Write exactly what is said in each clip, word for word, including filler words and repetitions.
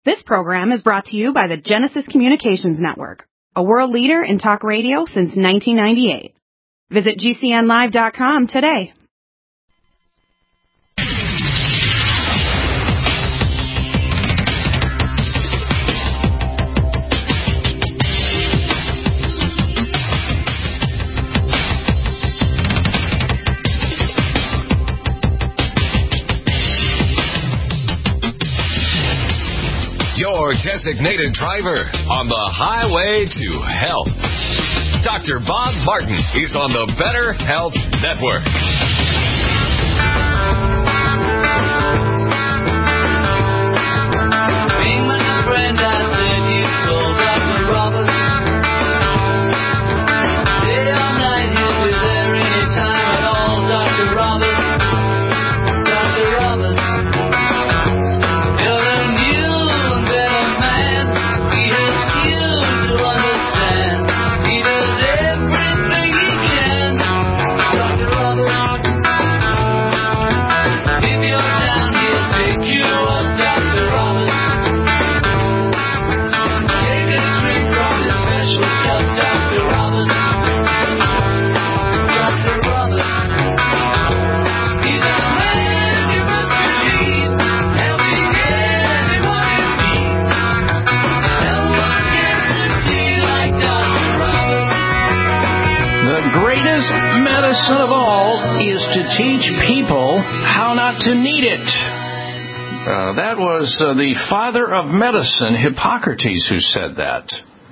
This program is brought to you by the Genesis Communications Network, a world leader in talk radio since nineteen ninety-eight. Visit G C N live dot com today. Your designated driver on the highway to health. Doctor Bob Martin is on the Better Health Network. Being my friend, I said you told Doctor Roberts. Day or night, he'll be there anytime at all, Doctor Roberts. Doctor Roberts. You're a new and better man. He helps you to understand. He does everything he can. Doctor Roberts. If you're down, he'll pick you up, Doctor Roberts. Take a drink from his special cup, Doctor Roberts. Doctor Roberts. He's a man you must believe, helping anyone in need. No one gets to see like Doctor Roberts. The greatest medicine of all is to teach people how not to need it. Uh, that was uh, the father of medicine, Hippocrates, who said that.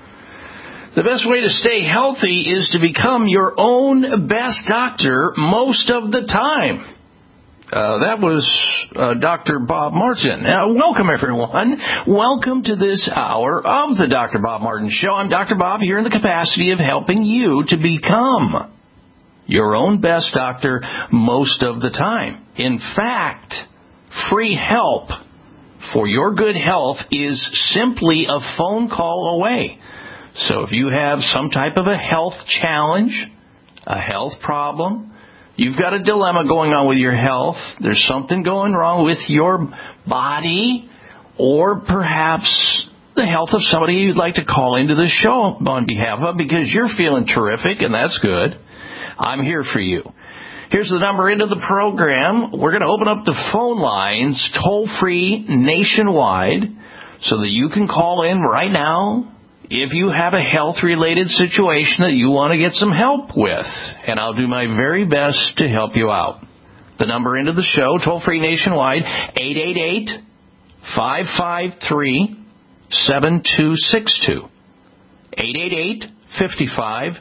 The best way to stay healthy is to become your own best doctor most of the time. Uh, that was uh, Doctor Bob Martin. Uh, welcome, everyone. Welcome to this hour of the Doctor Bob Martin Show. I'm Doctor Bob here in the capacity of helping you to become your own best doctor most of the time. In fact, free help for your good health is simply a phone call away. So if you have some type of a health challenge, a health problem, you've got a dilemma going on with your health, there's something going wrong with your body, or perhaps the health of somebody you'd like to call into the show on behalf of because you're feeling terrific, and that's good, I'm here for you. Here's the number into the program. We're going to open up the phone lines toll-free nationwide so that you can call in right now if you have a health-related situation that you want to get some help with. And I'll do my very best to help you out. The number into the show, toll-free nationwide, eight eight eight, five five three, seven two six two. eight eight eight, five five,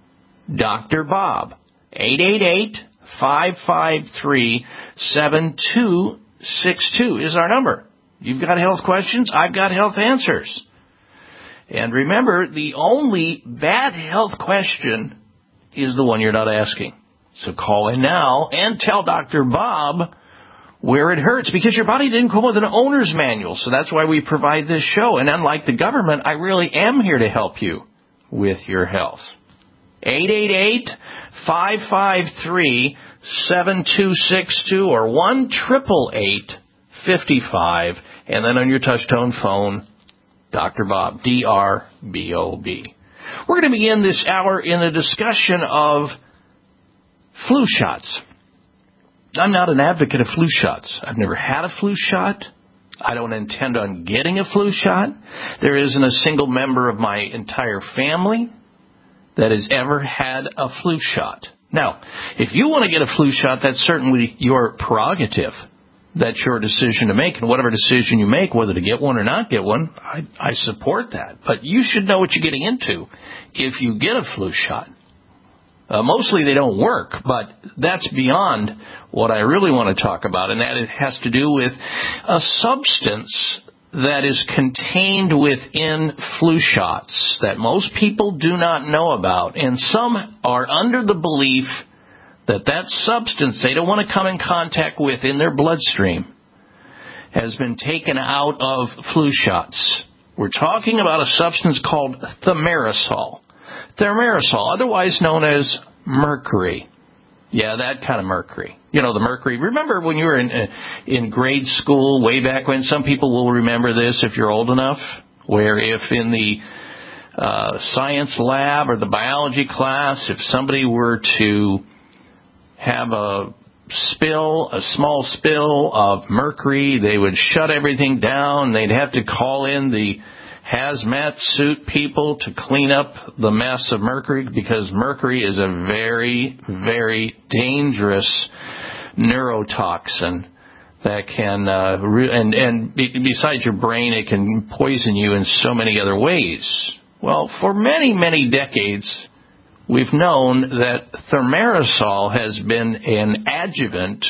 Doctor Bob. eight eight eight, five five three, seven two six two is our number. You've got health questions, I've got health answers. And remember, the only bad health question is the one you're not asking. So call in now and tell Doctor Bob where it hurts, because your body didn't come with an owner's manual. So that's why we provide this show. And unlike the government, I really am here to help you with your health. eight eight eight, five five three, seven two six two or one eight eight eight, five five, and then on your touch-tone phone, Doctor Bob, D R B O B. We're going to begin this hour in a discussion of flu shots. I'm not an advocate of flu shots. I've never had a flu shot. I don't intend on getting a flu shot. There isn't a single member of my entire family that has ever had a flu shot. Now, if you want to get a flu shot, that's certainly your prerogative. That's your decision to make, and whatever decision you make, whether to get one or not get one, I, I support that. But you should know what you're getting into if you get a flu shot. Uh, mostly they don't work, but that's beyond what I really want to talk about, and that it has to do with a substance that is contained within flu shots that most people do not know about, and some are under the belief that that substance they don't want to come in contact with in their bloodstream has been taken out of flu shots. We're talking about a substance called thimerosal. Thimerosal, otherwise known as mercury. Yeah, that kind of mercury. You know, the mercury. Remember when you were in in grade school way back when? Some people will remember this if you're old enough, where if in the uh, science lab or the biology class, if somebody were to have a spill, a small spill of mercury, they would shut everything down. They'd have to call in the hazmat suit people to clean up the mess of mercury, because mercury is a very, very dangerous neurotoxin that can, uh, re- and, and be- besides your brain, it can poison you in so many other ways. Well, for many, many decades, we've known that thimerosal has been an adjuvant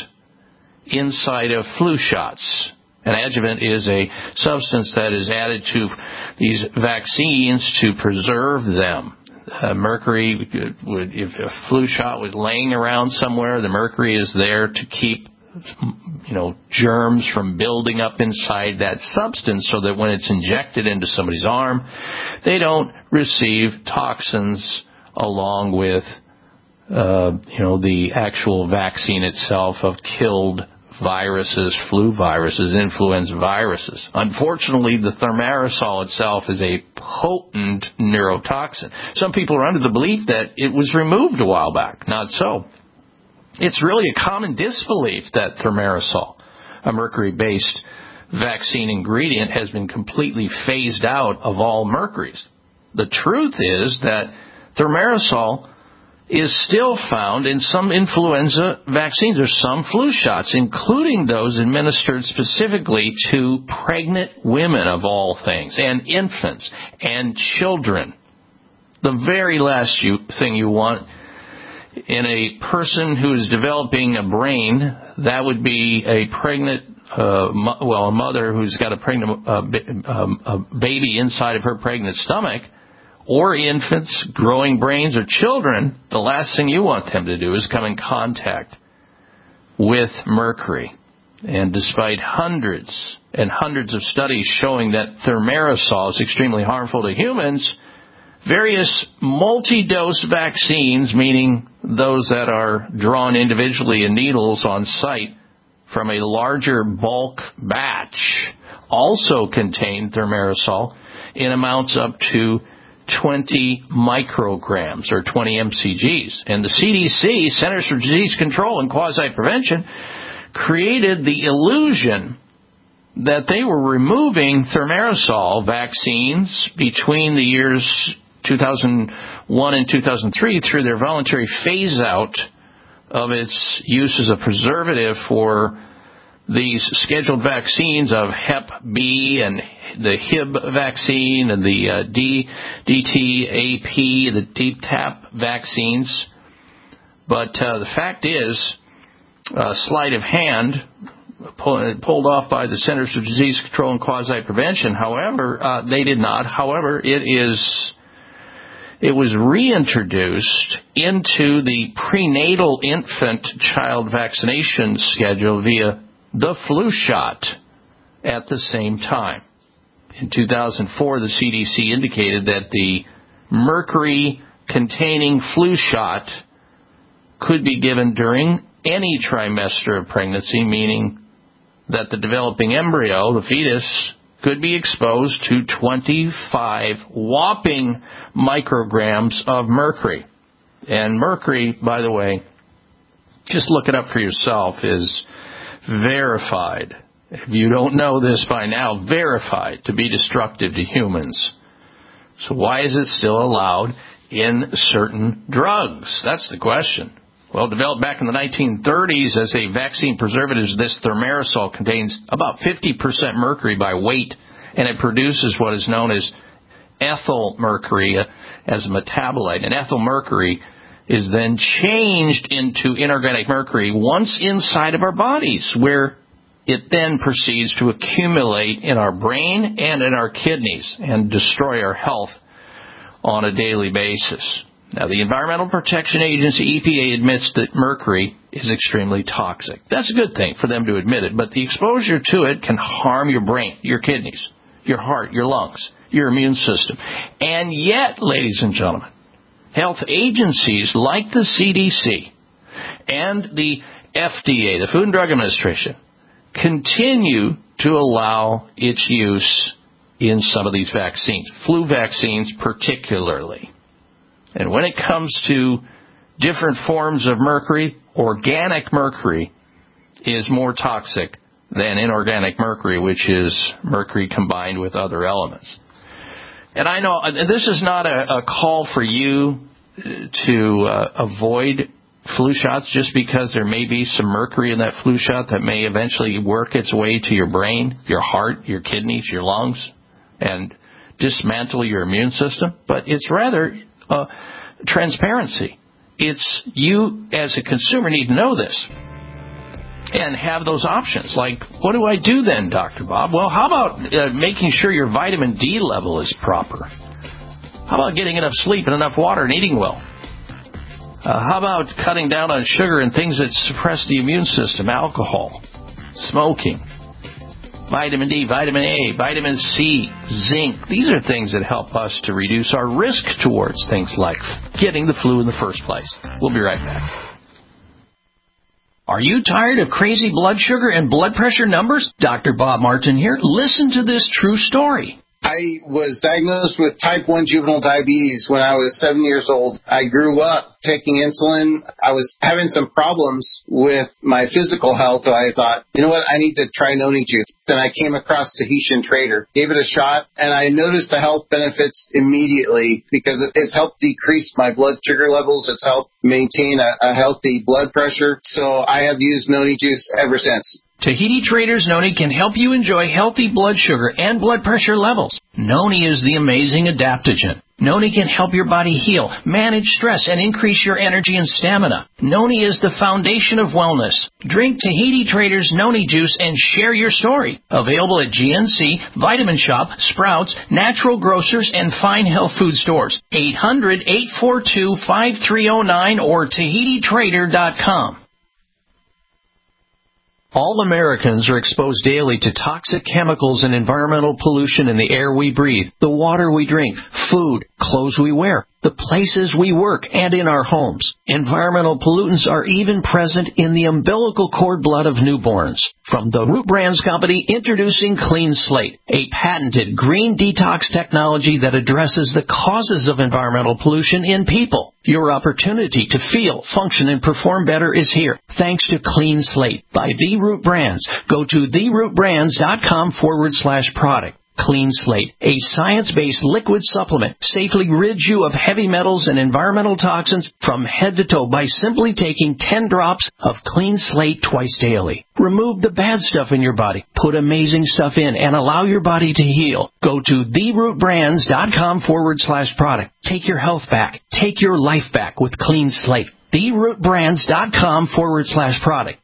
inside of flu shots. An adjuvant is a substance that is added to these vaccines to preserve them. Uh, mercury, would, if a flu shot was laying around somewhere, the mercury is there to keep, you know, germs from building up inside that substance, so that when it's injected into somebody's arm, they don't receive toxins along with, uh, you know, the actual vaccine itself of killed viruses, flu viruses, influenza viruses. Unfortunately, the thimerosal itself is a potent neurotoxin. Some people are under the belief that it was removed a while back. Not so. It's really a common disbelief that thimerosal, a mercury-based vaccine ingredient, has been completely phased out of all mercuries. The truth is that thimerosal is still found in some influenza vaccines or some flu shots, including those administered specifically to pregnant women, of all things, and infants and children. The very last you, thing you want in a person who is developing a brain, that would be a pregnant, uh, mo- well, a mother who's got a pregnant uh, b- um, a baby inside of her pregnant stomach, or infants, growing brains, or children. The last thing you want them to do is come in contact with mercury. And despite hundreds and hundreds of studies showing that thimerosal is extremely harmful to humans, various multi-dose vaccines, meaning those that are drawn individually in needles on site from a larger bulk batch, also contain thimerosal in amounts up to twenty micrograms or twenty M C Gs. And the C D C, Centers for Disease Control and Quasi-Prevention, created the illusion that they were removing thimerosal vaccines between the years two thousand one and two thousand three through their voluntary phase-out of its use as a preservative for these scheduled vaccines of Hep B and the H I B vaccine and the uh, D, DTaP, the Deep Tap vaccines. But uh, the fact is, uh, sleight of hand, pull, pulled off by the Centers for Disease Control and Quasi-Prevention. However, uh, they did not. However, it is it was reintroduced into the prenatal infant child vaccination schedule via the flu shot at the same time. In two thousand four, the C D C indicated that the mercury-containing flu shot could be given during any trimester of pregnancy, meaning that the developing embryo, the fetus, could be exposed to twenty-five whopping micrograms of mercury. And mercury, by the way, just look it up for yourself, is verified. If you don't know this by now, verified to be destructive to humans. So why is it still allowed in certain drugs? That's the question. Well, developed back in the nineteen thirties as a vaccine preservative, this thimerosal contains about fifty percent mercury by weight, and it produces what is known as ethyl mercury as a metabolite. And ethyl mercury is then changed into inorganic mercury once inside of our bodies, where it then proceeds to accumulate in our brain and in our kidneys and destroy our health on a daily basis. Now, the Environmental Protection Agency, E P A, admits that mercury is extremely toxic. That's a good thing for them to admit it, but the exposure to it can harm your brain, your kidneys, your heart, your lungs, your immune system. And yet, ladies and gentlemen, health agencies like the C D C and the F D A, the Food and Drug Administration, continue to allow its use in some of these vaccines, flu vaccines particularly. And when it comes to different forms of mercury, organic mercury is more toxic than inorganic mercury, which is mercury combined with other elements. And I know this is not a, a call for you to uh, avoid flu shots just because there may be some mercury in that flu shot that may eventually work its way to your brain, your heart, your kidneys, your lungs, and dismantle your immune system. But it's rather uh, transparency. It's you as a consumer need to know this and have those options. Like, what do I do then, Doctor Bob? Well, how about uh, making sure your vitamin D level is proper? How about getting enough sleep and enough water and eating well? Uh, how about cutting down on sugar and things that suppress the immune system, alcohol, smoking, vitamin D, vitamin A, vitamin C, zinc? These are things that help us to reduce our risk towards things like getting the flu in the first place. We'll be right back. Are you tired of crazy blood sugar and blood pressure numbers? Doctor Bob Martin here. Listen to this true story. I was diagnosed with type one juvenile diabetes when I was seven years old. I grew up taking insulin. I was having some problems with my physical health, so I thought, you know what, I need to try Noni Juice. Then I came across Tahitian Trader, gave it a shot, and I noticed the health benefits immediately because it's helped decrease my blood sugar levels. It's helped maintain a, a healthy blood pressure. So I have used Noni Juice ever since. Tahiti Trader's Noni can help you enjoy healthy blood sugar and blood pressure levels. Noni is the amazing adaptogen. Noni can help your body heal, manage stress, and increase your energy and stamina. Noni is the foundation of wellness. Drink Tahiti Trader's Noni Juice and share your story. Available at G N C, Vitamin Shop, Sprouts, Natural Grocers, and Fine Health Food Stores. eight hundred, eight four two, five three zero nine or Tahiti Trader dot com. All Americans are exposed daily to toxic chemicals and environmental pollution in the air we breathe, the water we drink, food, clothes we wear, the places we work, and in our homes. Environmental pollutants are even present in the umbilical cord blood of newborns. From the Root Brands Company, introducing Clean Slate, a patented green detox technology that addresses the causes of environmental pollution in people. Your opportunity to feel, function, and perform better is here, thanks to Clean Slate by The Root Brands. Go to the root brands dot com forward slash product. Clean Slate, a science-based liquid supplement, safely rids you of heavy metals and environmental toxins from head to toe by simply taking ten drops of Clean Slate twice daily. Remove the bad stuff in your body, put amazing stuff in, and allow your body to heal. Go to the root brands dot com forward slash product. Take your health back. Take your life back with Clean Slate. the root brands dot com forward slash product.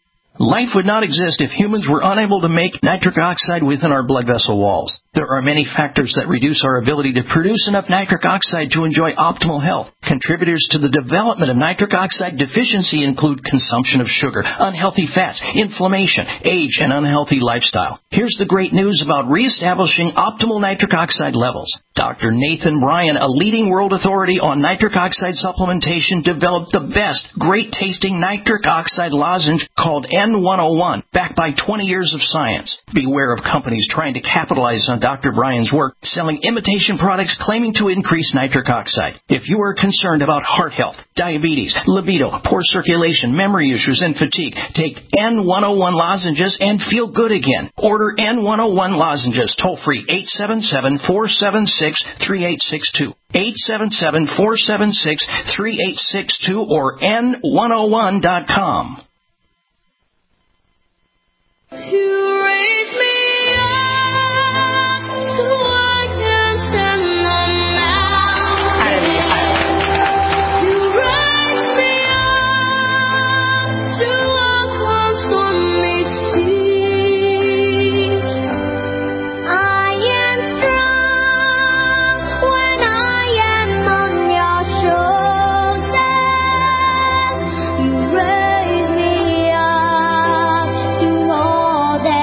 Life would not exist if humans were unable to make nitric oxide within our blood vessel walls. There are many factors that reduce our ability to produce enough nitric oxide to enjoy optimal health. Contributors to the development of nitric oxide deficiency include consumption of sugar, unhealthy fats, inflammation, age, and unhealthy lifestyle. Here's the great news about reestablishing optimal nitric oxide levels. Doctor Nathan Bryan, a leading world authority on nitric oxide supplementation, developed the best, great-tasting nitric oxide lozenge called N one oh one, backed by twenty years of science. Beware of companies trying to capitalize on Doctor Bryan's work, selling imitation products claiming to increase nitric oxide. If you are concerned about heart health, diabetes, libido, poor circulation, memory issues, and fatigue, take N one oh one lozenges and feel good again. Order N one oh one lozenges toll-free eight seven seven, four seven six, three eight six two. eight seven seven, four seven six, three eight six two or N one oh one dot com. You raise me up so I can stand on mountains. You raise me up to walk on stormy seas. I am strong when I am on your shoulders. You raise me up to all that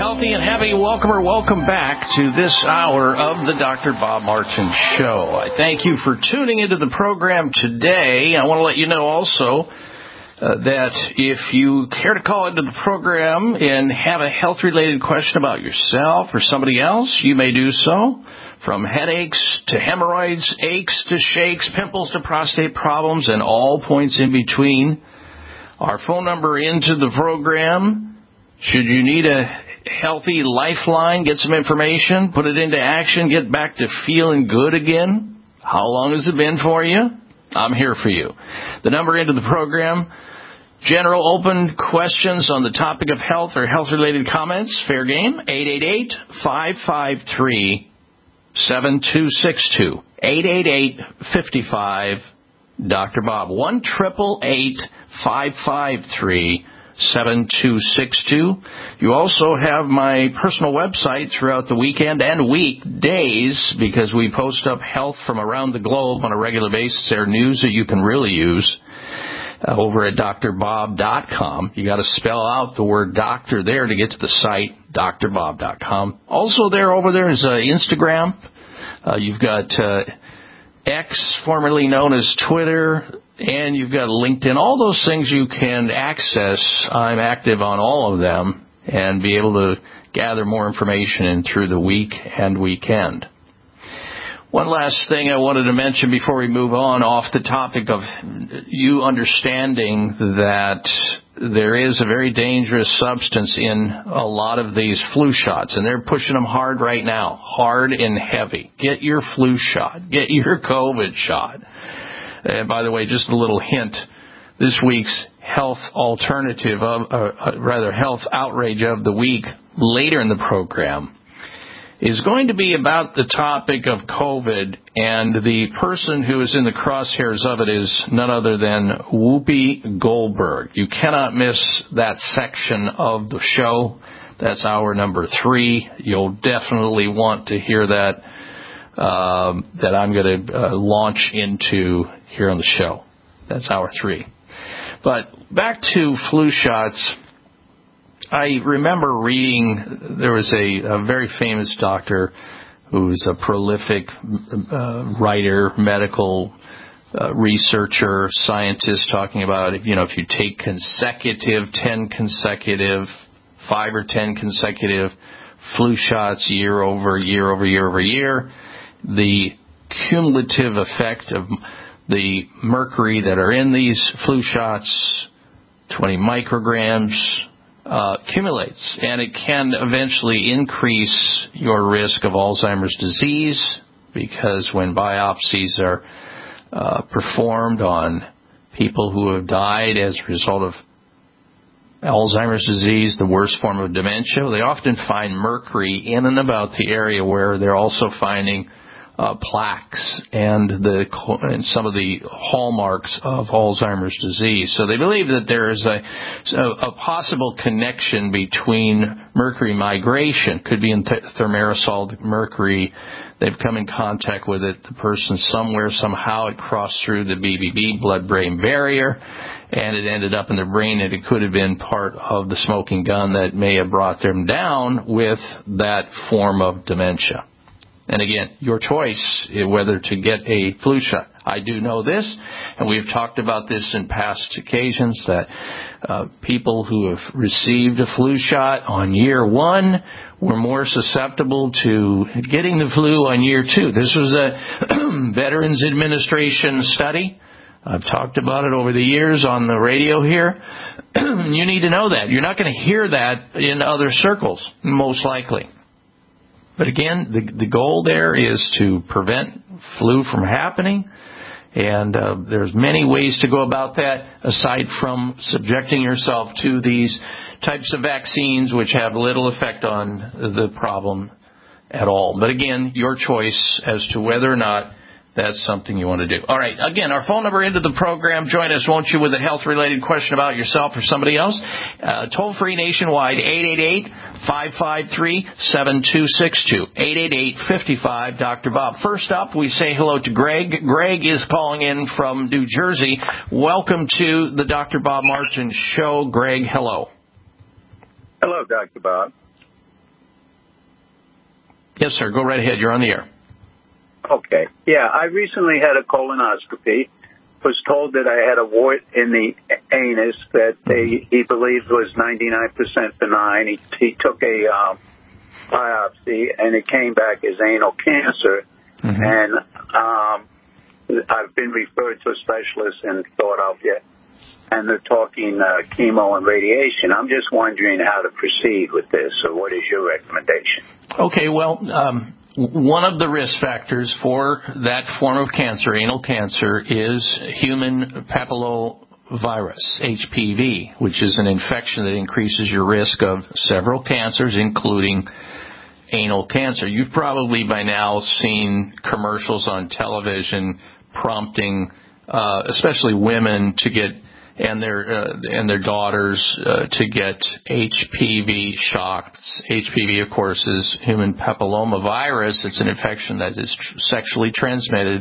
healthy and happy. Welcome or welcome back to this hour of the Doctor Bob Martin Show. I thank you for tuning into the program today. I want to let you know also uh, that if you care to call into the program and have a health-related question about yourself or somebody else, you may do so. From headaches to hemorrhoids, aches to shakes, pimples to prostate problems, and all points in between. Our phone number into the program, should you need a healthy lifeline, get some information, put it into action, get back to feeling good again. How long has it been for you? I'm here for you. The number into the program, general open questions on the topic of health or health-related comments, fair game, eight eight eight, five five three, seven two six two, eight eight eight, five five, Doctor Bob, one eight eight eight, five five three, seven two six two. You also have my personal website throughout the weekend and weekdays because we post up health from around the globe on a regular basis. There are news that you can really use uh, over at D R bob dot com. You got to spell out the word doctor there to get to the site, D R bob dot com. Also there over there is uh, Instagram. Uh, you've got uh, X, formerly known as Twitter, and you've got LinkedIn. All those things you can access. I'm active on all of them and be able to gather more information in through the week and weekend. One last thing I wanted to mention before we move on off the topic of you understanding that there is a very dangerous substance in a lot of these flu shots, and they're pushing them hard right now, hard and heavy. Get your flu shot. Get your COVID shot. And by the way, just a little hint, this week's health alternative, of, uh, rather health outrage of the week later in the program is going to be about the topic of COVID, and the person who is in the crosshairs of it is none other than Whoopi Goldberg. You cannot miss that section of the show. That's hour number three. You'll definitely want to hear that, um, that I'm going to uh, launch into here on the show. That's hour three. But back to flu shots. I remember reading, there was a, a very famous doctor who's a prolific uh, writer, medical uh, researcher, scientist, talking about, if, you know, if you take consecutive, ten consecutive, five or ten consecutive flu shots year over year over year over year, the cumulative effect of the mercury that are in these flu shots, twenty micrograms, Uh, accumulates, and it can eventually increase your risk of Alzheimer's disease, because when biopsies are uh, performed on people who have died as a result of Alzheimer's disease, the worst form of dementia, they often find mercury in and about the area where they're also finding Uh, plaques and the and some of the hallmarks of Alzheimer's disease. So they believe that there is a, a possible connection between mercury migration, could be in th- thimerosal mercury. They've come in contact with it, the person somewhere, somehow it crossed through the B B B, blood-brain barrier, and it ended up in their brain, and it could have been part of the smoking gun that may have brought them down with that form of dementia. And again, your choice whether to get a flu shot. I do know this, and we've talked about this in past occasions, that uh, people who have received a flu shot on year one were more susceptible to getting the flu on year two. This was a Veterans Administration study. I've talked about it over the years on the radio here. You need to know that. You're not going to hear that in other circles, most likely. But again, the, the goal there is to prevent flu from happening, and uh, there's many ways to go about that aside from subjecting yourself to these types of vaccines, which have little effect on the problem at all. But again, your choice as to whether or not that's something you want to do. All right. Again, our phone number into the program. Join us, won't you, with a health-related question about yourself or somebody else. Uh, toll-free nationwide, eight eight eight, five five three, seven two six two, eight eight eight, five five, Doctor Bob. First up, we say hello to Greg. Greg is calling in from New Jersey. Welcome to the Doctor Bob Martin Show. Greg, hello. Hello, Doctor Bob. Yes, sir. Go right ahead. You're on the air. Okay. Yeah, I recently had a colonoscopy. Was told that I had a wart in the anus that they, he believed was ninety-nine percent benign. He, he took a um, biopsy, and it came back as anal cancer. Mm-hmm. And um, I've been referred to a specialist in Philadelphia, and they're talking uh, chemo and radiation. I'm just wondering how to proceed with this, or what is your recommendation? Okay, well, um, one of the risk factors for that form of cancer, anal cancer, is human papillomavirus, H P V, which is an infection that increases your risk of several cancers, including anal cancer. You've probably by now seen commercials on television prompting, uh, especially women, to get and their uh, and their daughters uh, to get H P V shots. H P V, of course, is human papillomavirus. It's an infection that is tr- sexually transmitted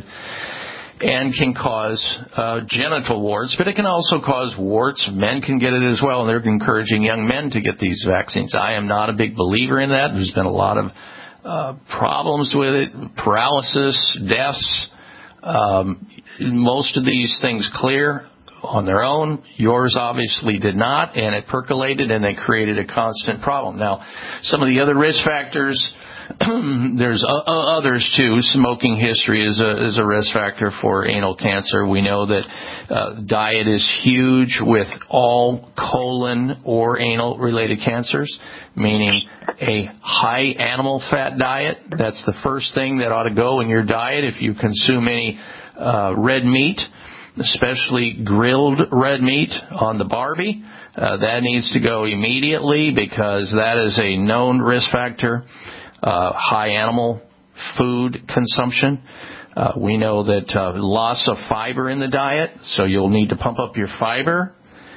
and can cause uh, genital warts, but it can also cause warts. Men can get it as well, and they're encouraging young men to get these vaccines. I am not a big believer in that. There's been a lot of uh, problems with it, paralysis, deaths. Um, most of these things clear on their own. Yours obviously did not, and it percolated, and they created a constant problem. Now, some of the other risk factors, there's uh, others too. Smoking history is a, is a risk factor for anal cancer. We know that uh, diet is huge with all colon or anal-related cancers, meaning a high animal fat diet. That's the first thing that ought to go in your diet if you consume any uh, red meat, especially grilled red meat on the Barbie. Uh, that needs to go immediately because that is a known risk factor. Uh, high animal food consumption. Uh, we know that uh, loss of fiber in the diet, so you'll need to pump up your fiber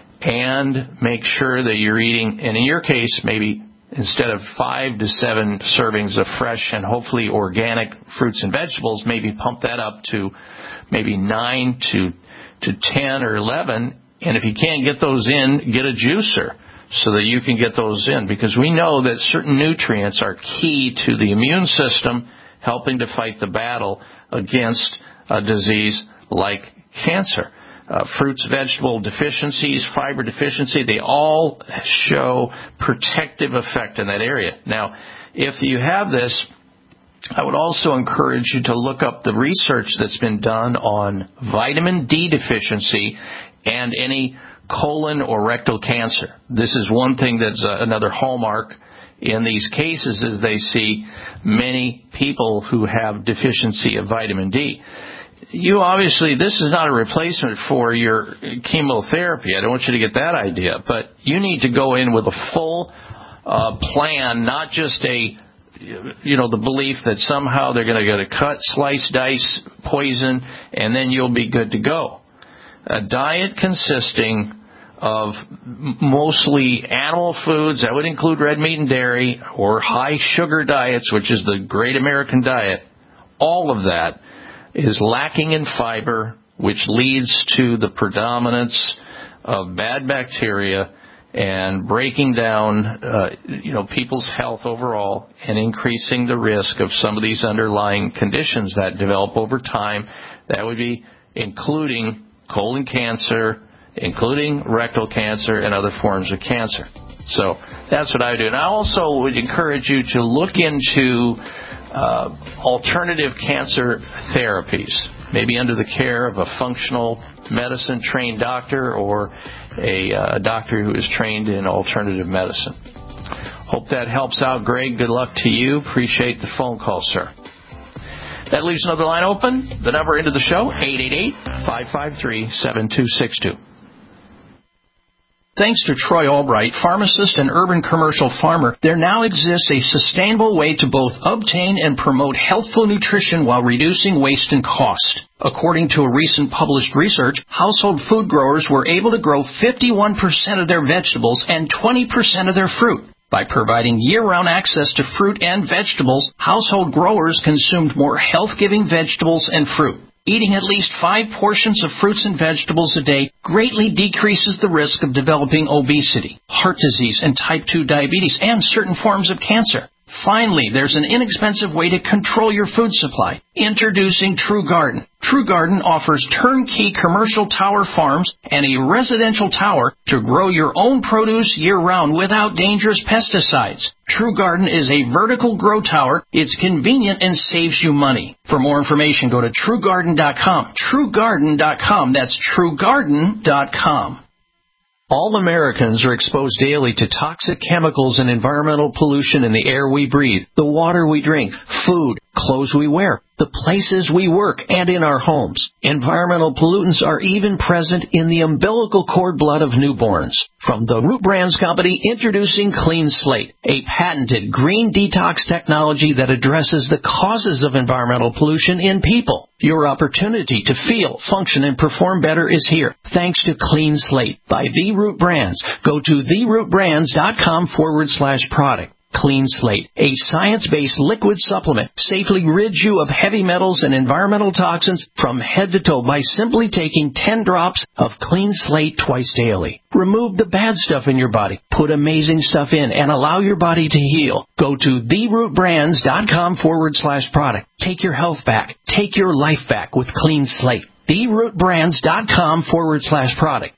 and make sure that you're eating, and in your case, maybe instead of five to seven servings of fresh and hopefully organic fruits and vegetables, maybe pump that up to maybe nine to to ten or eleven. And if you can't get those in, get a juicer so that you can get those in, because we know that certain nutrients are key to the immune system, helping to fight the battle against a disease like cancer. Uh, fruits, vegetable deficiencies, fiber deficiency, they all show protective effect in that area. Now, if you have this, I would also encourage you to look up the research that's been done on vitamin D deficiency and any colon or rectal cancer. This is one thing that's uh, another hallmark in these cases, is they see many people who have deficiency of vitamin D. You obviously, this is not a replacement for your chemotherapy. I don't want you to get that idea, but you need to go in with a full uh, plan, not just a, you know, the belief that somehow they're going to get a cut, slice, dice, poison, and then you'll be good to go. A diet consisting of mostly animal foods, that would include red meat and dairy, or high sugar diets, which is the Great American Diet, all of that is lacking in fiber, which leads to the predominance of bad bacteria and breaking down, uh, you know, people's health overall, and increasing the risk of some of these underlying conditions that develop over time. That would be including colon cancer, including rectal cancer and other forms of cancer. So that's what I do. And I also would encourage you to look into uh, alternative cancer therapies, maybe under the care of a functional medicine trained doctor or a uh, doctor who is trained in alternative medicine. Hope that helps out, Greg. Good luck to you. Appreciate the phone call, sir. That leaves another line open. The number into the show, eight eight eight, five five three, seven two six two. Thanks to Troy Albright, pharmacist and urban commercial farmer, there now exists a sustainable way to both obtain and promote healthful nutrition while reducing waste and cost. According to a recent published research, household food growers were able to grow fifty-one percent of their vegetables and twenty percent of their fruit. By providing year-round access to fruit and vegetables, household growers consumed more health-giving vegetables and fruit. Eating at least five portions of fruits and vegetables a day greatly decreases the risk of developing obesity, heart disease, and type two diabetes, and certain forms of cancer. Finally, there's an inexpensive way to control your food supply. Introducing True Garden. True Garden offers turnkey commercial tower farms and a residential tower to grow your own produce year-round without dangerous pesticides. True Garden is a vertical grow tower. It's convenient and saves you money. For more information, go to true garden dot com. true garden dot com. That's true garden dot com. All Americans are exposed daily to toxic chemicals and environmental pollution in the air we breathe, the water we drink, food, clothes we wear, the places we work, and in our homes. Environmental pollutants are even present in the umbilical cord blood of newborns. From the Root Brands Company, introducing Clean Slate, a patented green detox technology that addresses the causes of environmental pollution in people. Your opportunity to feel, function, and perform better is here, thanks to Clean Slate by The Root Brands. Go to the root brands dot com forward slash product. Clean Slate, a science-based liquid supplement, safely rids you of heavy metals and environmental toxins from head to toe by simply taking ten drops of Clean Slate twice daily. Remove the bad stuff in your body, put amazing stuff in, and allow your body to heal. Go to the root brands dot com forward slash product. Take your health back. Take your life back with Clean Slate. the root brands dot com forward slash product.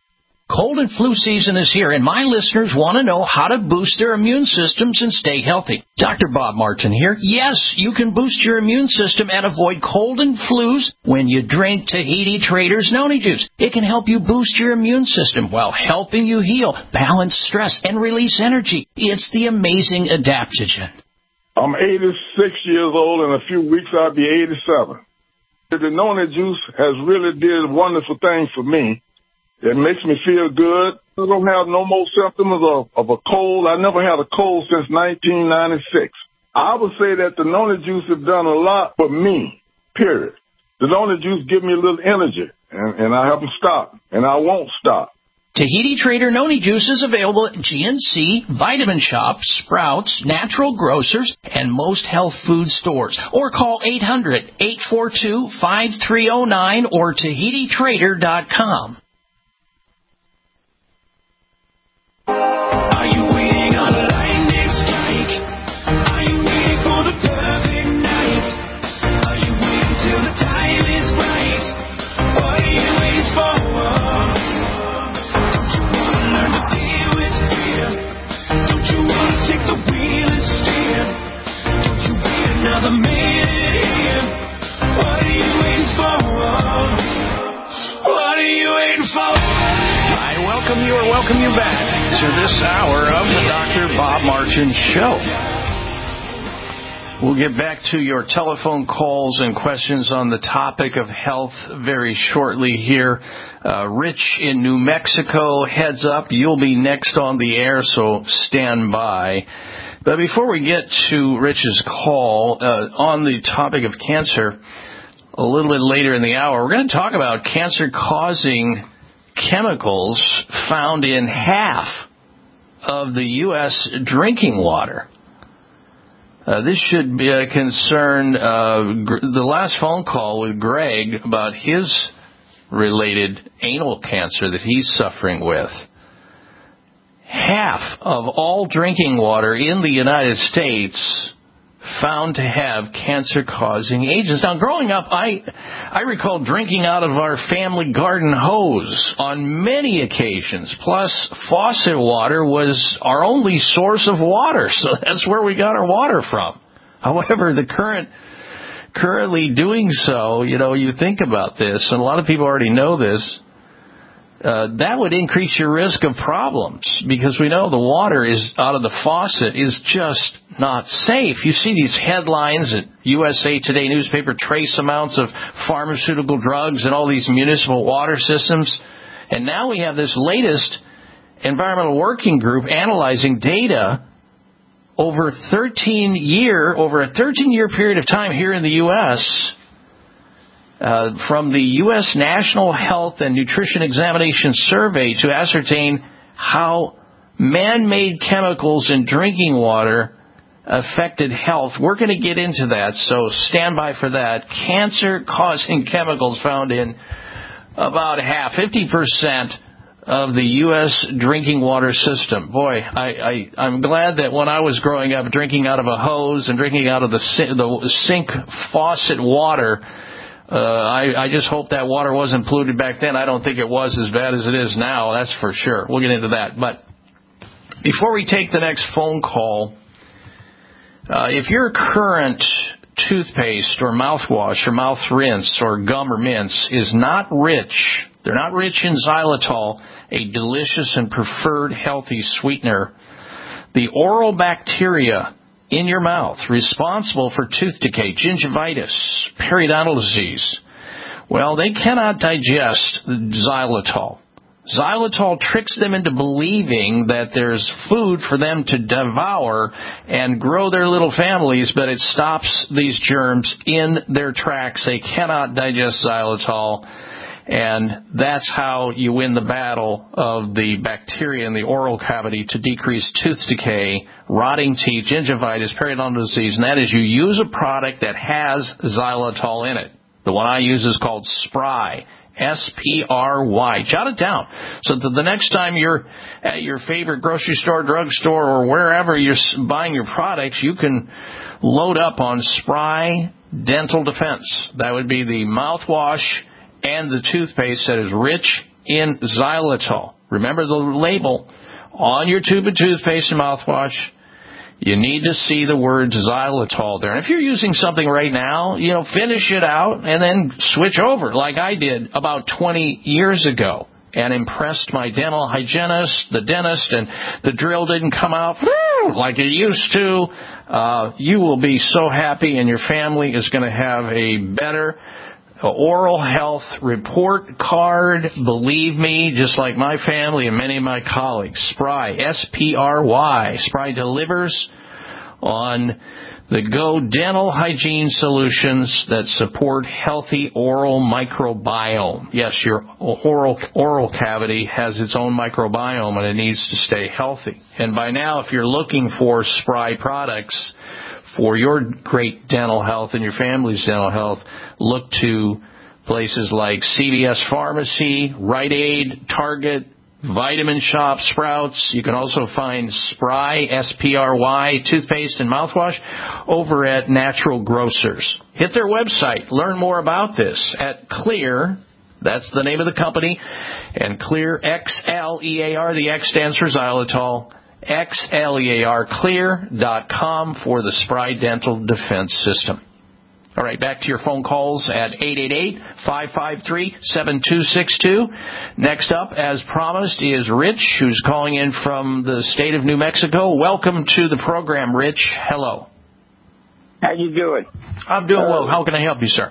Cold and flu season is here, and my listeners want to know how to boost their immune systems and stay healthy. Doctor Bob Martin here. Yes, you can boost your immune system and avoid cold and flus when you drink Tahiti Traders Noni Juice. It can help you boost your immune system while helping you heal, balance stress, and release energy. It's the amazing adaptogen. I'm eighty-six years old. In a few weeks, I'll be eighty-seven. The Noni Juice has really did a wonderful thing for me. It makes me feel good. I don't have no more symptoms of, of a cold. I never had a cold since nineteen ninety-six. I would say that the Noni Juice has done a lot for me, period. The Noni Juice gives me a little energy, and, and I haven't stopped, and I won't stop. Tahiti Trader Noni Juice is available at G N C, Vitamin Shop, Sprouts, Natural Grocers, and most health food stores. Or call eight hundred, eight four two, five three zero nine or tahiti trader dot com. Are you waiting on a lightning strike? Are you waiting for the perfect night? Are you waiting till the time is right? What are you waiting for? Don't you want to learn to deal with fear? Don't you want to take the wheel and steer? Don't you wait another minute here? What are you waiting for? What are you waiting for? I welcome you or welcome you back to this hour of the Doctor Bob Martin Show. We'll get back to your telephone calls and questions on the topic of health very shortly here. Uh, Rich in New Mexico, heads up, you'll be next on the air, so stand by. But before we get to Rich's call, uh, on the topic of cancer, a little bit later in the hour, we're going to talk about cancer-causing chemicals found in half of the U S drinking water. Uh, this should be a concern. Uh, gr- the last phone call with Greg about his related anal cancer that he's suffering with. Half of all drinking water in the United States found to have cancer-causing agents. Now, growing up, I I recall drinking out of our family garden hose on many occasions. Plus, faucet water was our only source of water, so that's where we got our water from. However, the current currently doing so, you know, you think about this, and a lot of people already know this, Uh, that would increase your risk of problems because we know the water is out of the faucet is just not safe. You see these headlines at U S A Today newspaper, trace amounts of pharmaceutical drugs and all these municipal water systems. And now we have this latest environmental working group analyzing data over thirteen year, over a thirteen year period of time here in the U S Uh, from the U S National Health and Nutrition Examination Survey to ascertain how man-made chemicals in drinking water affected health. We're going to get into that, so stand by for that. Cancer-causing chemicals found in about half, fifty percent of the U S drinking water system. Boy, I, I, I'm glad that when I was growing up drinking out of a hose and drinking out of the, the sink faucet water, uh, I, I just hope that water wasn't polluted back then. I don't think it was as bad as it is now, that's for sure. We'll get into that. But before we take the next phone call, uh, if your current toothpaste or mouthwash or mouth rinse or gum or mints is not rich, they're not rich in xylitol, a delicious and preferred healthy sweetener, the oral bacteria in your mouth responsible for tooth decay, gingivitis, periodontal disease, well, they cannot digest xylitol. Xylitol tricks them into believing that there's food for them to devour and grow their little families, but it stops these germs in their tracks. They cannot digest xylitol, and that's how you win the battle of the bacteria in the oral cavity to decrease tooth decay, rotting teeth, gingivitis, periodontal disease, and that is you use a product that has xylitol in it. The one I use is called Spry. S P R Y. Jot it down so that the next time you're at your favorite grocery store, drugstore, or wherever you're buying your products, you can load up on Spry Dental Defense. That would be the mouthwash and the toothpaste that is rich in xylitol. Remember the label on your tube of toothpaste and mouthwash. You need to see the word xylitol there. And if you're using something right now, you know, finish it out and then switch over like I did about twenty years ago and impressed my dental hygienist, the dentist, and the drill didn't come out like it used to. Uh, you will be so happy, and your family is going to have a better oral health report card, believe me, just like my family and many of my colleagues. Spry, S P R Y. Spry delivers on the Go Dental Hygiene solutions that support healthy oral microbiome. Yes, your oral oral cavity has its own microbiome, and it needs to stay healthy. And by now, if you're looking for Spry products for your great dental health and your family's dental health, look to places like C V S Pharmacy, Rite Aid, Target, Vitamin Shop, Sprouts. You can also find Spry, S P R Y, toothpaste and mouthwash over at Natural Grocers. Hit their website. Learn more about this at Clear. That's the name of the company. And Clear, X L E A R. The X stands for xylitol. X L E A R, clear dot com for the Spry Dental Defense System. All right, back to your phone calls at eight eight eight, five five three, seven two six two. Next up, as promised, is Rich, who's calling in from the state of New Mexico. Welcome to the program, Rich. Hello. How you doing? I'm doing uh, well. How can I help you, sir?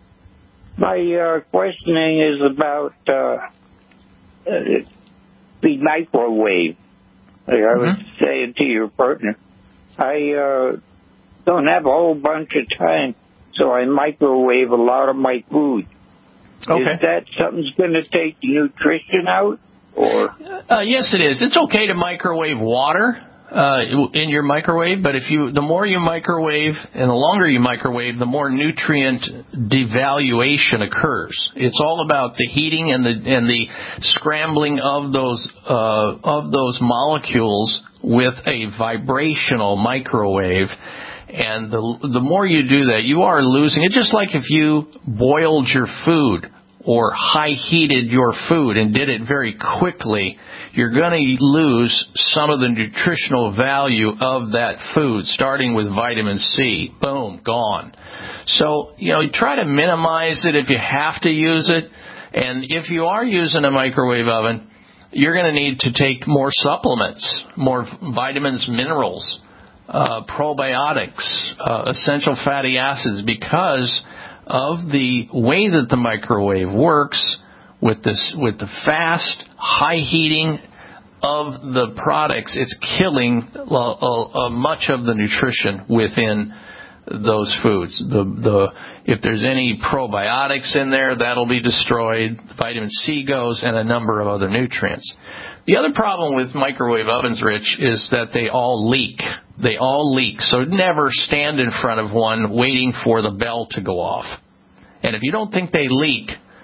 My uh, questioning is about uh, uh, the microwave. Like I was mm-hmm. saying to your partner, I uh, don't have a whole bunch of time, so I microwave a lot of my food. Okay. Is that something's going to take the nutrition out? Or uh, yes, it is. It's okay to microwave water uh, in your microwave, but if you, the more you microwave and the longer you microwave, the more nutrient devaluation occurs. It's all about the heating and the and the scrambling of those uh, of those molecules with a vibrational microwave. And the the more you do that, you are losing it. Just like if you boiled your food or high heated your food and did it very quickly, you're going to lose some of the nutritional value of that food, starting with vitamin C. Boom, gone. So, you know, try to minimize it if you have to use it. And if you are using a microwave oven, you're going to need to take more supplements, more vitamins, minerals, uh, probiotics, uh, essential fatty acids, because of the way that the microwave works with this, with the fast, high heating of the products. It's killing uh, uh, much of the nutrition within those foods. The the if there's any probiotics in there, that'll be destroyed. Vitamin C goes, and a number of other nutrients. The other problem with microwave ovens, Rich, is that they all leak. They all leak. So never stand in front of one waiting for the bell to go off. And if you don't think they leak,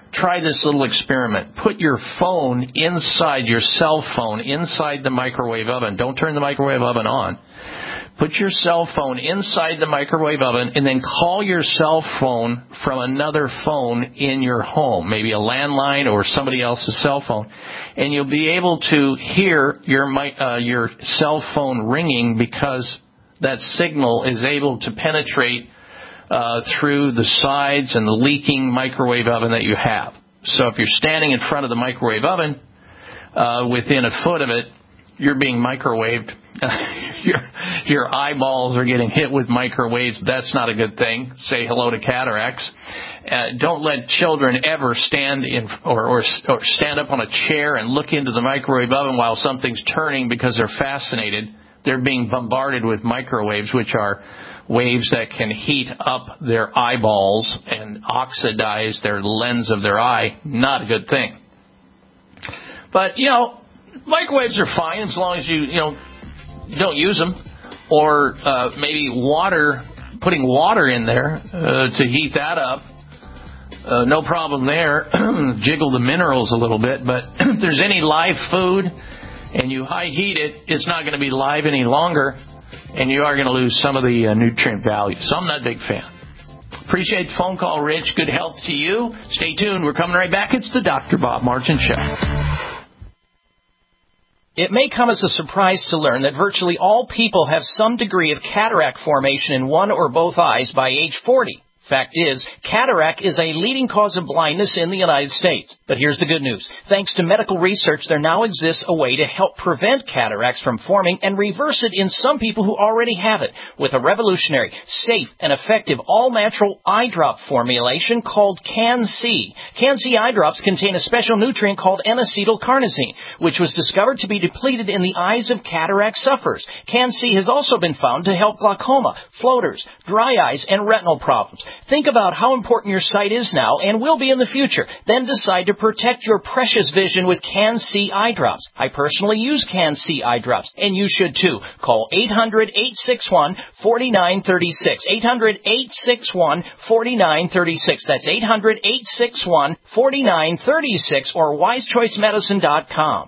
try this little experiment. Put your phone inside, your cell phone inside the microwave oven. Don't turn the microwave oven on. Put your cell phone inside the microwave oven and then call your cell phone from another phone in your home, maybe a landline or somebody else's cell phone, and you'll be able to hear your uh, your cell phone ringing because that signal is able to penetrate uh, through the sides and the leaking microwave oven that you have. So if you're standing in front of the microwave oven, uh, within a foot of it, you're being microwaved. your your eyeballs are getting hit with microwaves. That's not a good thing. Say hello to cataracts. Uh, don't let children ever stand in or, or or stand up on a chair and look into the microwave oven while something's turning because they're fascinated. They're being bombarded with microwaves, which are waves that can heat up their eyeballs and oxidize their lens of their eye. Not a good thing. But, you know, microwaves are fine as long as you, you know, don't use them. Or uh, maybe water, putting water in there uh, to heat that up. Uh, no problem there. Jiggle the minerals a little bit. But if there's any live food and you high heat it, it's not going to be live any longer, and you are going to lose some of the uh, nutrient value. So I'm not a big fan. Appreciate the phone call, Rich. Good health to you. Stay tuned. We're coming right back. It's the Doctor Bob Martin Show. It may come as a surprise to learn that virtually all people have some degree of cataract formation in one or both eyes by age forty. Fact is, cataract is a leading cause of blindness in the United States. But here's the good news. Thanks to medical research, there now exists a way to help prevent cataracts from forming and reverse it in some people who already have it with a revolutionary, safe, and effective all-natural eye drop formulation called Can-C. Can-C eye drops contain a special nutrient called N-acetylcarnosine, which was discovered to be depleted in the eyes of cataract sufferers. Can-C has also been found to help glaucoma, floaters, dry eyes, and retinal problems. Think about how important your sight is now and will be in the future. Then decide to protect your precious vision with Can-C eye drops. I personally use Can-C eye drops, and you should too. Call eight hundred, eight six one, four nine three six. eight hundred, eight six one, four nine three six. That's eight hundred, eight six one, four nine three six or wise choice medicine dot com.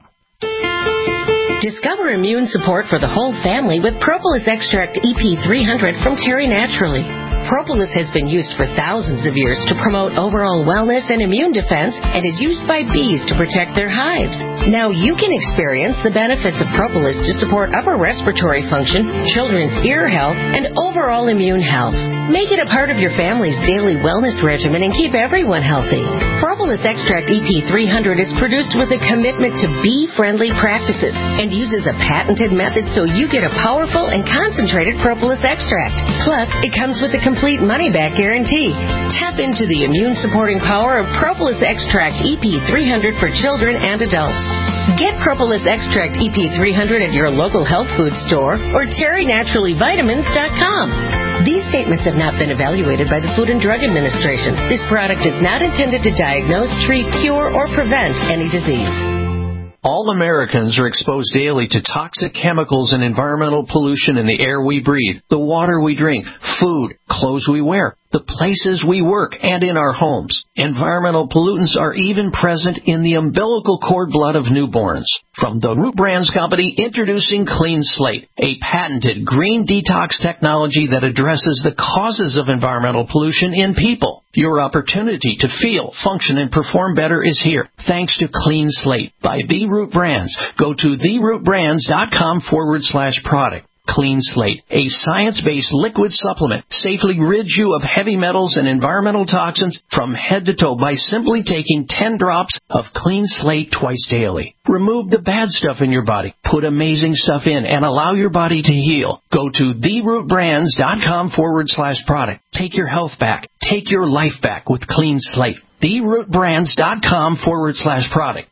Discover immune support for the whole family with Propolis Extract E P three hundred from Terry Naturally. Propolis has been used for thousands of years to promote overall wellness and immune defense and is used by bees to protect their hives. Now you can experience the benefits of Propolis to support upper respiratory function, children's ear health, and overall immune health. Make it a part of your family's daily wellness regimen and keep everyone healthy. Propolis Extract E P three hundred is produced with a commitment to bee-friendly practices and uses a patented method so you get a powerful and concentrated propolis extract. Plus, it comes with a complete money-back guarantee. Tap into the immune-supporting power of Propolis Extract E P three hundred for children and adults. Get Propolis Extract E P three hundred at your local health food store or terry naturally vitamins dot com. These statements have not been evaluated by the Food and Drug Administration. This product is not intended to diagnose, treat, cure, or prevent any disease. All Americans are exposed daily to toxic chemicals and environmental pollution in the air we breathe, the water we drink, food, clothes we wear, the places we work, and in our homes. Environmental pollutants are even present in the umbilical cord blood of newborns. From the Root Brands Company, introducing Clean Slate, a patented green detox technology that addresses the causes of environmental pollution in people. Your opportunity to feel, function, and perform better is here, thanks to Clean Slate by The Root Brands. Go to the root brands dot com forward slash product. Clean Slate, a science-based liquid supplement, safely rids you of heavy metals and environmental toxins from head to toe by simply taking ten drops of Clean Slate twice daily. Remove the bad stuff in your body, put amazing stuff in, and allow your body to heal. Go to the root brands dot com forward slash product. Take your health back. Take your life back with Clean Slate. the root brands dot com forward slash product.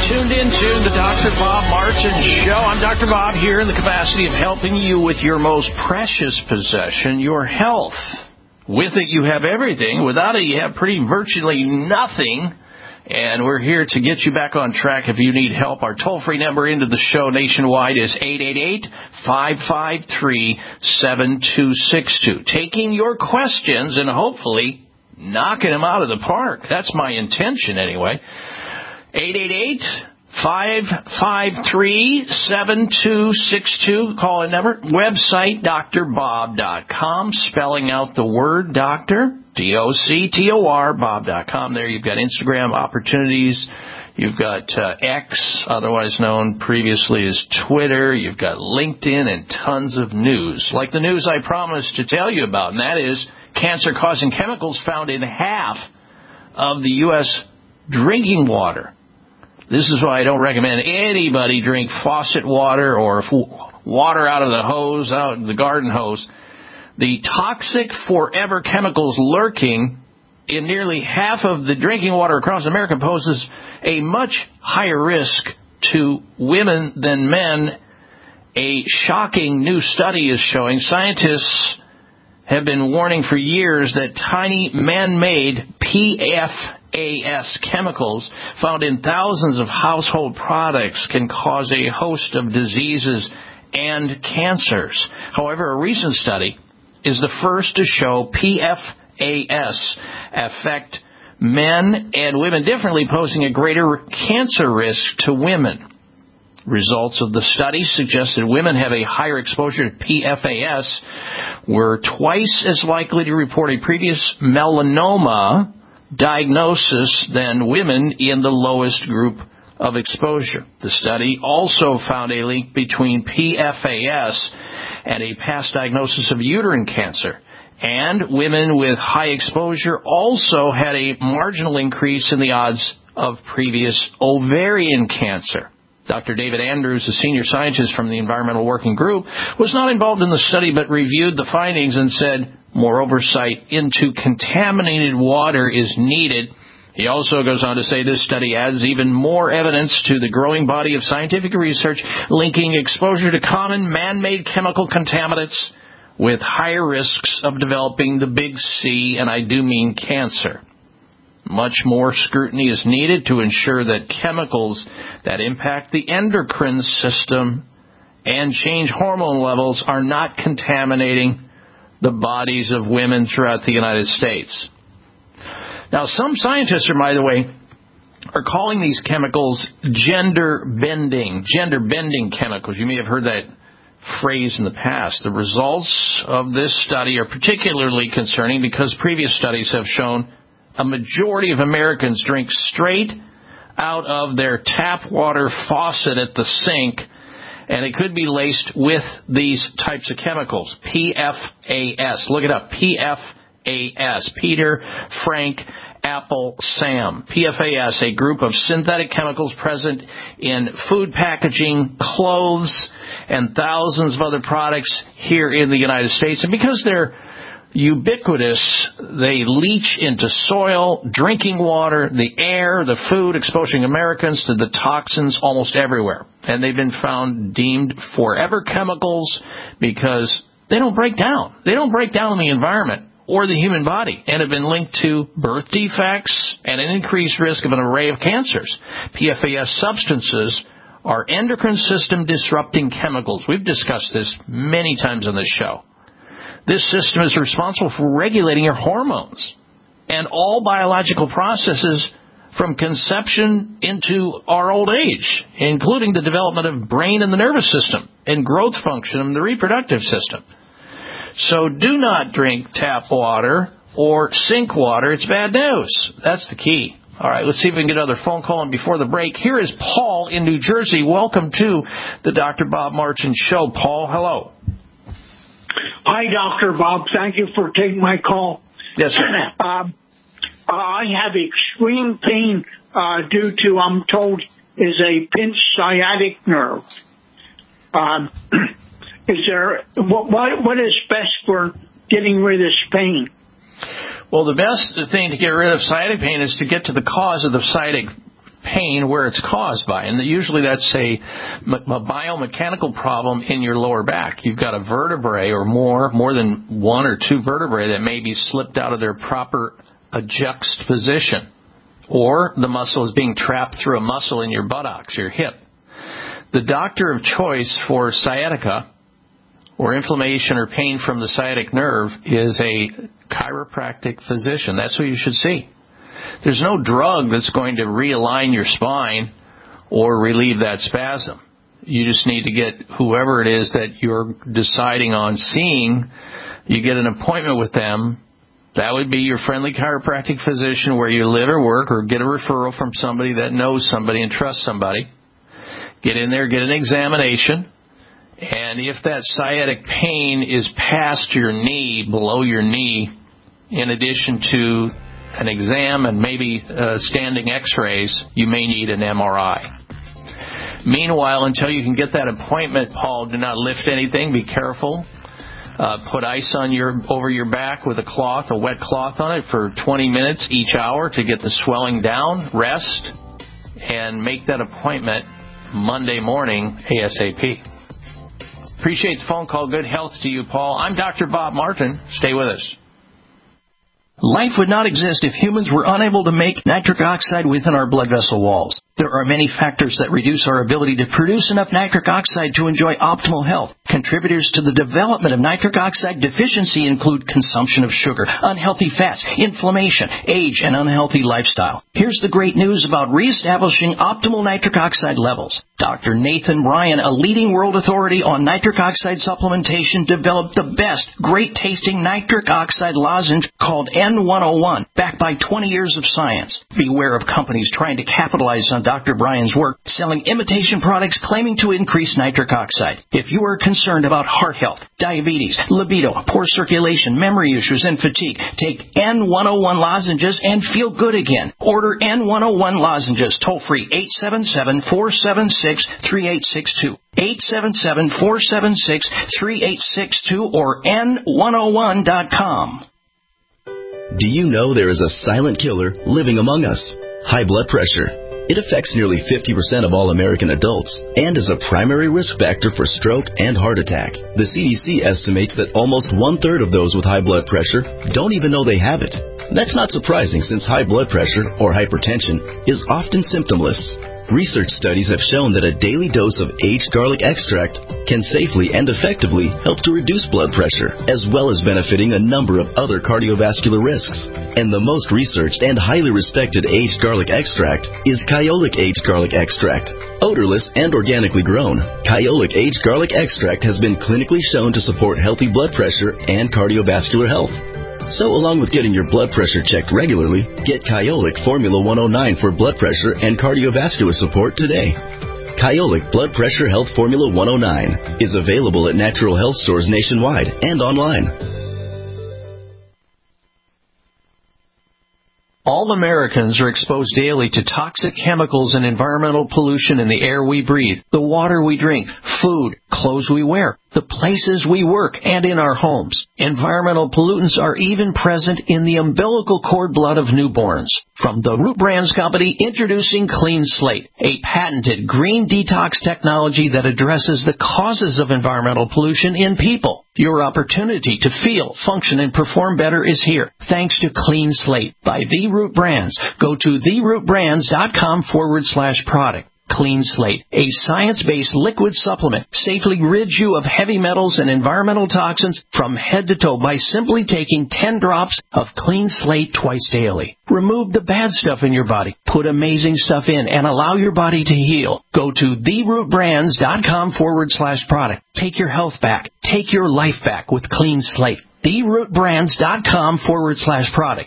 tuned into the Doctor Bob Martin Show. I'm Doctor Bob here in the capacity of helping you with your most precious possession, your health. With it, you have everything. Without it, you have pretty virtually nothing. And we're here to get you back on track if you need help. Our toll-free number into the show nationwide is eight eight eight, five five three, seven two six two. Taking your questions and hopefully knocking them out of the park. That's my intention anyway. eight eight eight, five five three, seven two six two. Call-in number. Website, D R bob dot com. Spelling out the word doctor. D O C T O R, bob dot com. There you've got Instagram opportunities. You've got uh, X, otherwise known previously as Twitter. You've got LinkedIn and tons of news, like the news I promised to tell you about, and that is cancer-causing chemicals found in half of the U S drinking water. This is why I don't recommend anybody drink faucet water or water out of the hose, out in the garden hose. The toxic forever chemicals lurking in nearly half of the drinking water across America poses a much higher risk to women than men. A shocking new study is showing scientists have been warning for years that tiny man-made P F A S chemicals found in thousands of household products can cause a host of diseases and cancers. However, a recent study is the first to show P F A S affect men and women differently, posing a greater cancer risk to women. Results of the study suggest that women have a higher exposure to P F A S, were twice as likely to report a previous melanoma diagnosis than women in the lowest group of exposure. The study also found a link between P F A S and a past diagnosis of uterine cancer. And women with high exposure also had a marginal increase in the odds of previous ovarian cancer. Doctor David Andrews, a senior scientist from the Environmental Working Group, was not involved in the study but reviewed the findings and said more oversight into contaminated water is needed. He also goes on to say this study adds even more evidence to the growing body of scientific research linking exposure to common man-made chemical contaminants with higher risks of developing the big C, and I do mean cancer. Much more scrutiny is needed to ensure that chemicals that impact the endocrine system and change hormone levels are not contaminating the bodies of women throughout the United States. Now, some scientists are, by the way, are calling these chemicals gender-bending, gender-bending chemicals. You may have heard that phrase in the past. The results of this study are particularly concerning because previous studies have shown a majority of Americans drink straight out of their tap water faucet at the sink, and it could be laced with these types of chemicals. P F A S. Look it up. P F A S. Peter, Frank, Apple, Sam. P F A S, a group of synthetic chemicals present in food packaging, clothes, and thousands of other products here in the United States. And because they're ubiquitous, they leach into soil, drinking water, the air, the food, exposing Americans to the toxins almost everywhere. And they've been found deemed forever chemicals because they don't break down. They don't break down in the environment or the human body, and have been linked to birth defects and an increased risk of an array of cancers. P F A S substances are endocrine system disrupting chemicals. We've discussed this many times on this show. This system is responsible for regulating your hormones and all biological processes from conception into our old age, including the development of brain and the nervous system and growth function in the reproductive system. So do not drink tap water or sink water. It's bad news. That's the key. All right, let's see if we can get another phone call. And before the break, here is Paul in New Jersey. Welcome to the Doctor Bob Martin Show. Paul, hello. Hi, Doctor Bob. Thank you for taking my call. Yes, sir. Um, I have extreme pain uh, due to, I'm told, is a pinched sciatic nerve. Um, is there what, what what is best for getting rid of this pain? Well, the best thing to get rid of sciatic pain is to get to the cause of the sciatic pain where it's caused by. And usually that's a, a biomechanical problem in your lower back. You've got a vertebrae or more, more than one or two vertebrae that may be slipped out of their proper adjuxt position. Or the muscle is being trapped through a muscle in your buttocks, your hip. The doctor of choice for sciatica or inflammation or pain from the sciatic nerve is a chiropractic physician. That's who you should see. There's no drug that's going to realign your spine or relieve that spasm. You just need to get whoever it is that you're deciding on seeing, you get an appointment with them. That would be your friendly chiropractic physician where you live or work, or get a referral from somebody that knows somebody and trusts somebody. Get in there, get an examination. And if that sciatic pain is past your knee, below your knee, in addition to an exam and maybe uh, standing x-rays, you may need an M R I. Meanwhile, until you can get that appointment, Paul, do not lift anything. Be careful. Uh, put ice on your over your back with a cloth, a wet cloth on it for twenty minutes each hour to get the swelling down. Rest, and make that appointment Monday morning ASAP. Appreciate the phone call. Good health to you, Paul. I'm Doctor Bob Martin. Stay with us. Life would not exist if humans were unable to make nitric oxide within our blood vessel walls. There are many factors that reduce our ability to produce enough nitric oxide to enjoy optimal health. Contributors to the development of nitric oxide deficiency include consumption of sugar, unhealthy fats, inflammation, age, and unhealthy lifestyle. Here's the great news about reestablishing optimal nitric oxide levels. Doctor Nathan Bryan, a leading world authority on nitric oxide supplementation, developed the best, great-tasting nitric oxide lozenge called N one oh one, backed by twenty years of science. Beware of companies trying to capitalize on Doctor Bryan's work, selling imitation products claiming to increase nitric oxide. If you are concerned about heart health, diabetes, libido, poor circulation, memory issues, and fatigue, take N one oh one lozenges and feel good again. Order N one oh one lozenges toll-free eight seven seven, four seven six, three eight six two. eight seven seven, four seven six, three eight six two or N one oh one dot com. Do you know there is a silent killer living among us? High blood pressure. It affects nearly fifty percent of all American adults and is a primary risk factor for stroke and heart attack. The C D C estimates that almost one-third of those with high blood pressure don't even know they have it. That's not surprising since high blood pressure, or hypertension, is often symptomless. Research studies have shown that a daily dose of aged garlic extract can safely and effectively help to reduce blood pressure, as well as benefiting a number of other cardiovascular risks. And the most researched and highly respected aged garlic extract is Kyolic Aged Garlic Extract. Odorless and organically grown, Kyolic Aged Garlic Extract has been clinically shown to support healthy blood pressure and cardiovascular health. So along with getting your blood pressure checked regularly, get Kyolic Formula one oh nine for blood pressure and cardiovascular support today. Kyolic Blood Pressure Health Formula one oh nine is available at natural health stores nationwide and online. All Americans are exposed daily to toxic chemicals and environmental pollution in the air we breathe, the water we drink, food, clothes we wear, the places we work, and in our homes. Environmental pollutants are even present in the umbilical cord blood of newborns. From the Root Brands Company, introducing Clean Slate, a patented green detox technology that addresses the causes of environmental pollution in people. Your opportunity to feel, function, and perform better is here, thanks to Clean Slate by The Root Brands. Go to therootbrands.com forward slash product. Clean Slate, a science-based liquid supplement, safely rids you of heavy metals and environmental toxins from head to toe by simply taking ten drops of Clean Slate twice daily. Remove the bad stuff in your body, put amazing stuff in, and allow your body to heal. Go to therootbrands.com forward slash product. Take your health back. Take your life back with Clean Slate. therootbrands.com forward slash product.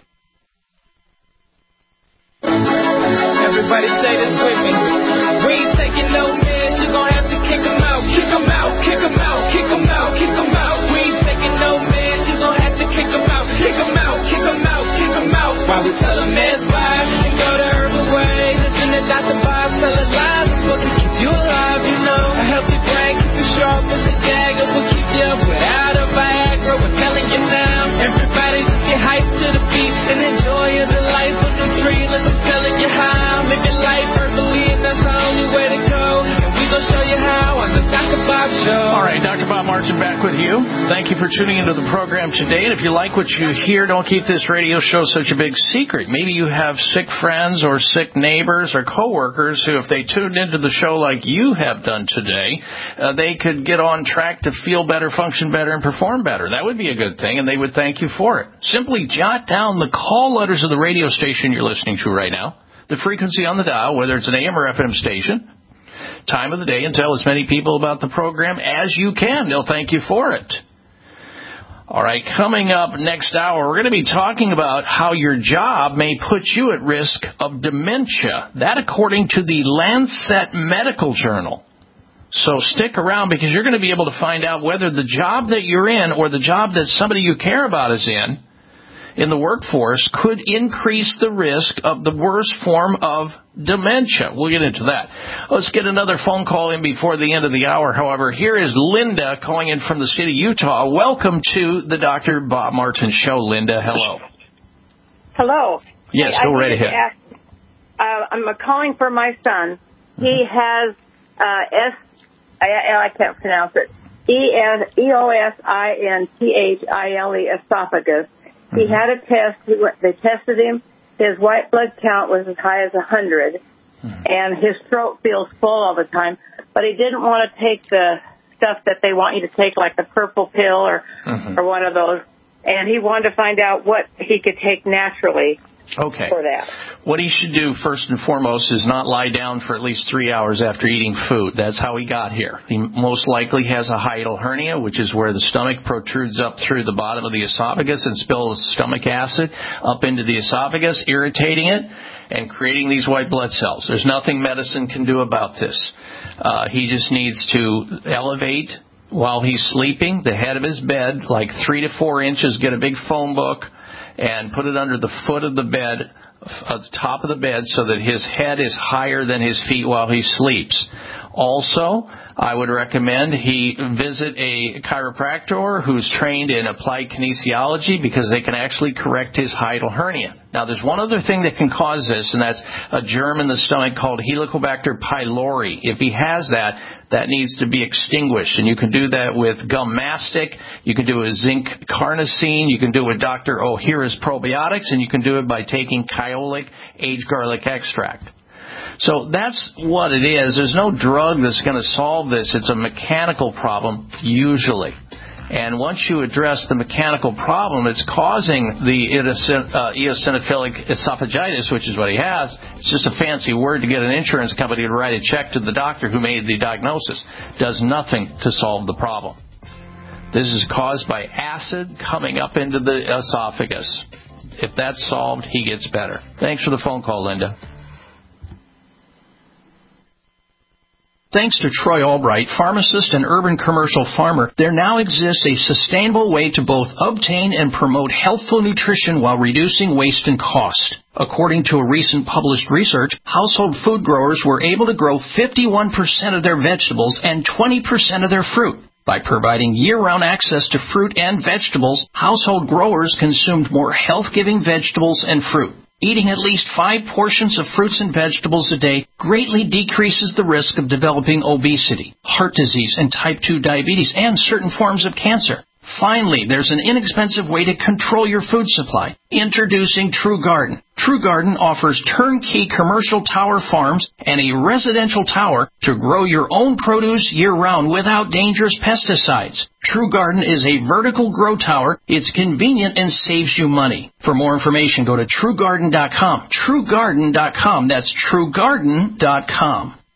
Everybody say this with me. We ain't taking no meds, you gon' have to kick 'em out, kick 'em out, kick 'em out, kick 'em out, kick 'em out. We ain't taking no meds, you gon' have to kick 'em out, kick 'em out, kick 'em out, kick 'em out. While we tell 'em meds bye and go the herbal way. Listen to Doctor Bob tell us lies, it's what can keep you alive, you know. A healthy brain keep you sharp as a dagger, will keep you up without a Viagra. We're telling you now, everybody just get hyped to the beat and enjoy the life of the tree. Listen, I'm telling you how, make your life Martin back with you. Thank you for tuning into the program today. And if you like what you hear, don't keep this radio show such a big secret. Maybe you have sick friends or sick neighbors or coworkers who, if they tuned into the show like you have done today, uh, they could get on track to feel better, function better, and perform better. That would be a good thing, and they would thank you for it. Simply jot down the call letters of the radio station you're listening to right now, the frequency on the dial, whether it's an A M or F M station, time of the day, and tell as many people about the program as you can. They'll thank you for it. All right, coming up next hour, we're going to be talking about how your job may put you at risk of dementia. That according to the Lancet Medical Journal. So stick around because you're going to be able to find out whether the job that you're in or the job that somebody you care about is in, in the workforce, could increase the risk of the worst form of dementia. We'll get into that. Let's get another phone call in before the end of the hour. However, here is Linda calling in from the state of Utah. Welcome to the Doctor Bob Martin Show, Linda. Hello. Hello. Yes, I, go I right ahead. Ask, uh, I'm calling for my son. Mm-hmm. He has uh, S. I, I can't pronounce it. E S E O S I N T H I L E esophagus. He had a test. He went, they tested him. His white blood count was as high as one hundred, mm-hmm. and his throat feels full all the time. But he didn't want to take the stuff that they want you to take, like the purple pill or mm-hmm. or one of those. And he wanted to find out what he could take naturally. Okay. For that. What he should do first and foremost is not lie down for at least three hours after eating food. That's how he got here. He most likely has a hiatal hernia, which is where the stomach protrudes up through the bottom of the esophagus and spills stomach acid up into the esophagus, irritating it and creating these white blood cells. There's nothing medicine can do about this. Uh, he just needs to elevate while he's sleeping the head of his bed like three to four inches, get a big phone book, and put it under the foot of the bed, at the top of the bed, so that his head is higher than his feet while he sleeps. Also, I would recommend he visit a chiropractor who's trained in applied kinesiology because they can actually correct his hiatal hernia. Now, there's one other thing that can cause this, and that's a germ in the stomach called Helicobacter pylori. If he has that, that needs to be extinguished, and you can do that with gum mastic, you can do it with zinc carnosine, you can do it with Doctor O'Hara's probiotics, and you can do it by taking Kyolic aged garlic extract. So that's what it is. There's no drug that's going to solve this. It's a mechanical problem, usually. And once you address the mechanical problem, it's causing the uh, eosinophilic esophagitis, which is what he has. It's just a fancy word to get an insurance company to write a check to the doctor who made the diagnosis. Does nothing to solve the problem. This is caused by acid coming up into the esophagus. If that's solved, he gets better. Thanks for the phone call, Linda. Thanks to Troy Albright, pharmacist and urban commercial farmer, there now exists a sustainable way to both obtain and promote healthful nutrition while reducing waste and cost. According to a recent published research, household food growers were able to grow fifty-one percent of their vegetables and twenty percent of their fruit. By providing year-round access to fruit and vegetables, household growers consumed more health-giving vegetables and fruit. Eating at least five portions of fruits and vegetables a day greatly decreases the risk of developing obesity, heart disease, and type two diabetes, and certain forms of cancer. Finally, there's an inexpensive way to control your food supply. Introducing True Garden. True Garden offers turnkey commercial tower farms and a residential tower to grow your own produce year-round without dangerous pesticides. True Garden is a vertical grow tower. It's convenient and saves you money. For more information, go to true garden dot com. true garden dot com. That's true garden dot com.